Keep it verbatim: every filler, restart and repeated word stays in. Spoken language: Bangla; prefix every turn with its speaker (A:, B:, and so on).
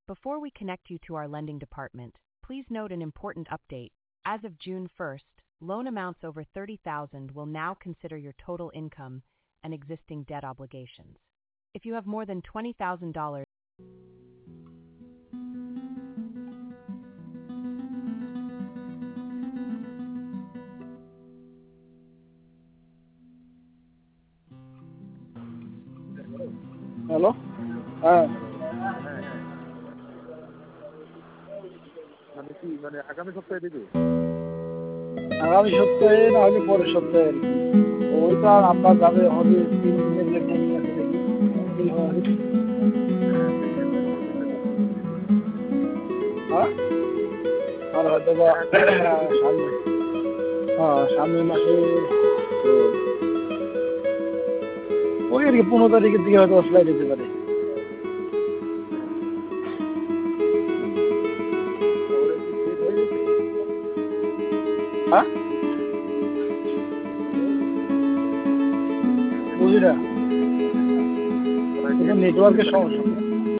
A: Before we connect you to our lending department, please note an important update. As of June first, loan amounts over thirty thousand dollars will now consider your total income and existing debt obligations. If you have more than twenty thousand dollars,
B: hello হ্যাঁ
C: মানে কি মানে আগামী সপ্তাহে দেবে?
B: আগামী সপ্তাহে না হলে পরের সপ্তাহে আর কি। ওইটা আমরা যাবে হবে তিন দিনের লেগে নিয়ে আসে দেখি কি হয়। হ্যাঁ আর হয়তো বা সামনে হ্যাঁ সামনের মাসে ওই আর কি পনেরো তারিখের দিকে হয়তো অফলাই দিতে পারে। হ্যাঁ বুঝি না, নেটওয়ার্কের সমস্যা।